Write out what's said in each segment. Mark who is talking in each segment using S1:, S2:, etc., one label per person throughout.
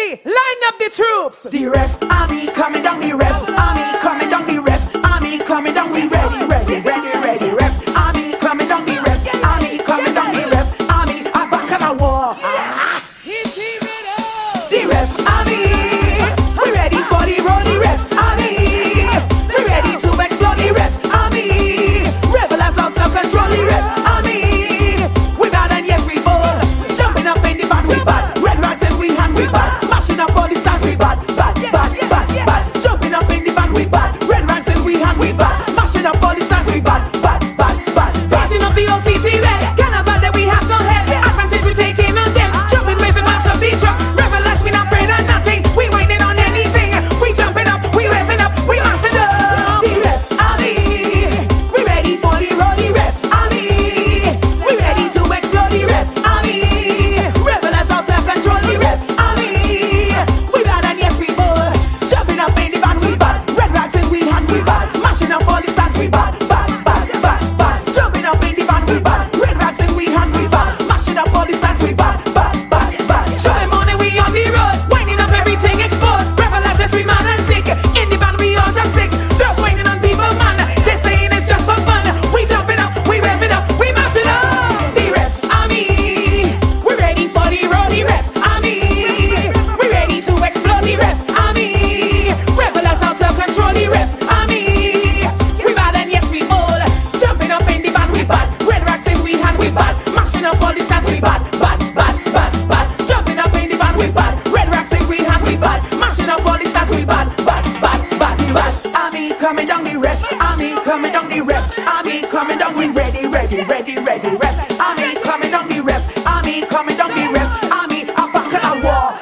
S1: line up the troops.
S2: The ref army coming down, the ref army coming down, the ref army coming down. We ready, ready, ready, ready. Ref army coming down, the ref army coming down, the ref army. I'm back on the war. The ref army, we ready for the road. The ref army, we ready to explode. The ref army, rebels out of control. The ref army, we bad and yes we bold. Jumping up in the band we bad. Red rags in we hand we bad. Mashing up all the stands we bad, bad, bad, bad, bad. Jumping up in the band we bad. Red rags in we hand we bad. Mashing up all the stands we bad, bad, bad, bad. Rising up the OCT red. Carnival that we have no head. Advantage we taking on them. Jumping wave and mash up the truck. Rebels we not afraid of nothing. We whining on anything. We jumping up, we waving up, we mashing up. The ref army, we ready for the road. The ref army, we ready to explode. The ref army, rebels out of control. The ref army, we bad and yes we bold. Jumping up in the band we bad. Red rags in we hand we bad. Mashing up all the stands we bad, bad, bad, bad, bad. Jumping up in the band we bad. Red rags in we hand we bad. Mashing up all the stands we bad, bad, bad, bad. Show them on we on the road. Winding up everything exposed. Rebels as we mad and sick. In the band we all talk sick. Just winding on people man. They saying it's just for fun. We jumping up, we revving up, we mashing up. The ref army, we ready for the road. The ref army, we ready to explode. The ref army, rebels out of control. The ref army, we bad and yes we bold. Jumping up in the band we bad. Red racks in we hand we bad. Mashing up all the stands we bad, bad, bad, bad, bad. Jumping up in the band we bad. Red racks in we hand we bad. Mashing up all the stands we bad, bad, bad, bad, bad. Army coming down the ref, army coming down the ref, army coming down. We ready, ready, ready, ready. Ref army coming down the ref, army coming down the ref, army. I'm back on the war.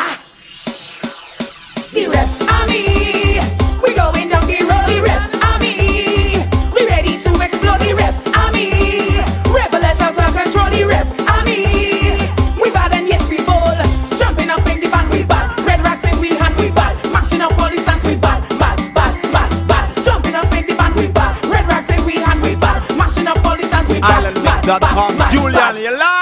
S2: The ref army, we going down the road. The ref army, we ready to explode. The ref army, rebels out of control. The ref army, we bad and yes we bold. Jumping up in the band we bad. Red racks in we hand we bad. Mashing up all the stands we bad, bad, bad, bad, bad. Jumping up in the band we bad. Red racks in we hand we bad. Mashing up all the stands we bad, bad, bad, bad, bad.
S3: Julian, you lie.